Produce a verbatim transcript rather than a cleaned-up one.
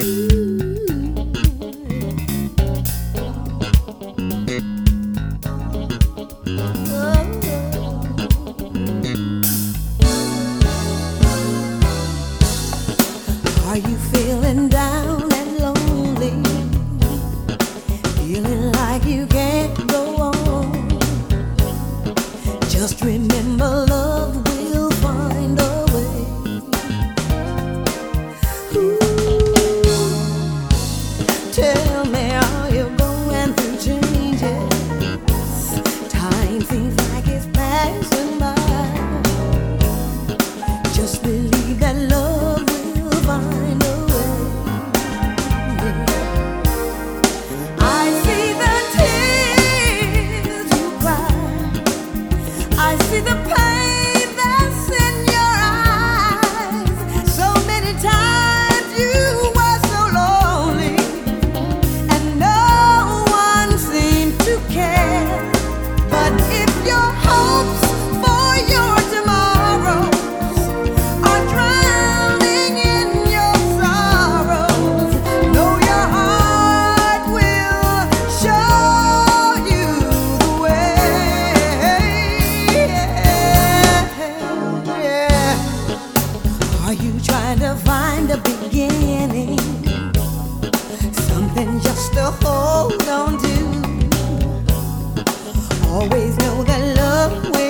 Are you feeling down and lonely? Feeling like you can't go on? Just remember, love will find a way. Ooh, tell me, are you going through changes? Time seems like it's passing by. Just believe that love will find a way. Yeah. I see the tears you cry. I see the pain that's in your eyes. So many times you were so lonely, and no one seemed to care. But if your hopes for your tomorrows are drowning in your sorrows, know your heart will show you the way. Yeah. Are you trying to find a beginning? Something just to hold on to. Always know that love will